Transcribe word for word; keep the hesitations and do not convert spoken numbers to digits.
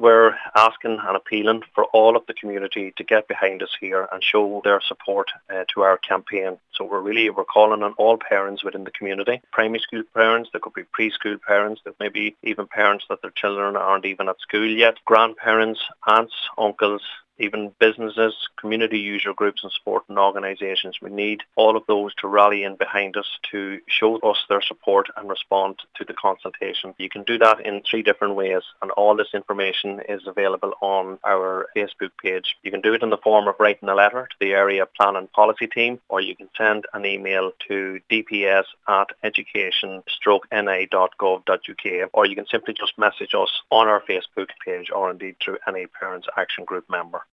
we're asking and appealing for all of the community to get behind us here and show their support uh, to our campaign. So we're really we're calling on all parents within the community, primary school parents, there could be preschool parents, there may be even parents that their children aren't even at school yet, grandparents, aunts, uncles, even businesses, community user groups and supporting organisations. We need all of those to rally in behind us to show us their support and respond to the consultation. You can do that in three different ways, and all this information is available on our Facebook page. You can do it in the form of writing a letter to the area plan and policy team, or you can send an email to d p s at education stroke n i dot gov dot u k, or you can simply just message us on our Facebook page or indeed through any Parents Action Group member.